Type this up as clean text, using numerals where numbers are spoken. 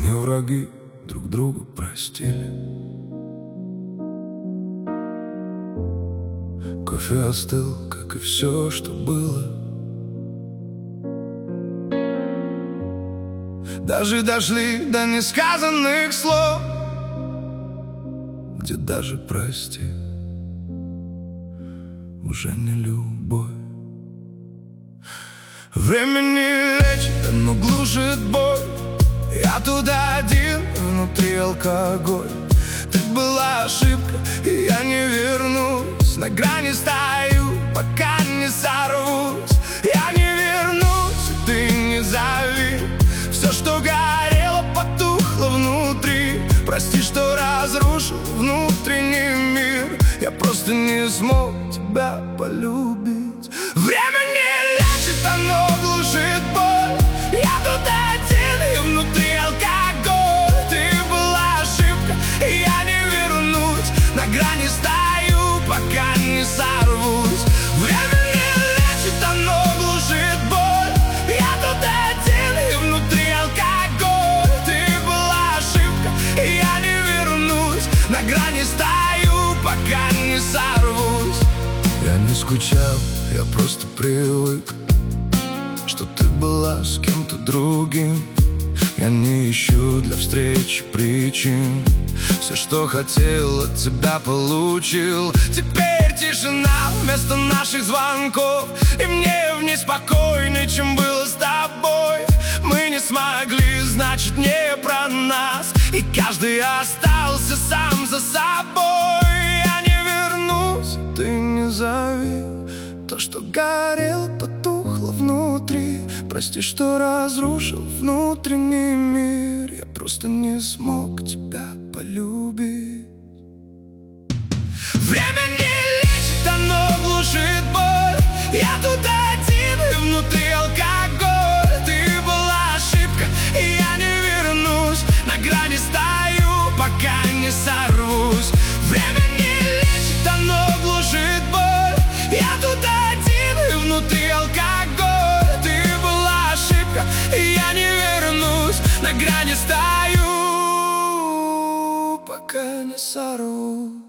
не враги, друг друга простили. Кофе остыл, как и все, что было. Даже дошли до несказанных слов, где даже прости уже не любовь. Время не лечит, оно глушит боль. Я туда один, внутри алкоголь. Ты была ошибка, и я не вернусь. На грани стою, пока не сорвусь. Я не вернусь, и ты не зови. Все, что горело, потухло внутри. Прости, что разрушил внутренний мир. Я просто не смог тебя полюбить. Время не лечит, оно глушит боль. Я тут один, и внутри алкоголь. Ты была ошибка, и я не вернусь. На грани стою, пока не сорвусь. Время не лечит, оно глушит боль. Я тут один, и внутри алкоголь. Ты была ошибка, и я не вернусь. На грани стою, пока не сорвусь. Я не скучал, я просто привык, что ты была с кем-то другим. Я не ищу для встречи причин. Все, что хотел, от тебя получил. Теперь тишина вместо наших звонков. И мне в ней спокойней, чем было с тобой. Мы не смогли, значит, не про нас. И каждый остался сам за собой. Я не вернусь, ты не зови. То, что горело, потухло внутри. Прости, что разрушил внутренний мир. Я просто не смог тебя полюбить. Время не лечит, оно глушит боль. Я тут один, и внутри алкоголь. Ты была ошибка, и я не вернусь. На грани стою, пока не сорвусь. Время не лечит, оно глушит боль. Я тут один, и внутри алкоголь. Ты была ошибка, и я не вернусь. На грани стою, пока не сорвусь.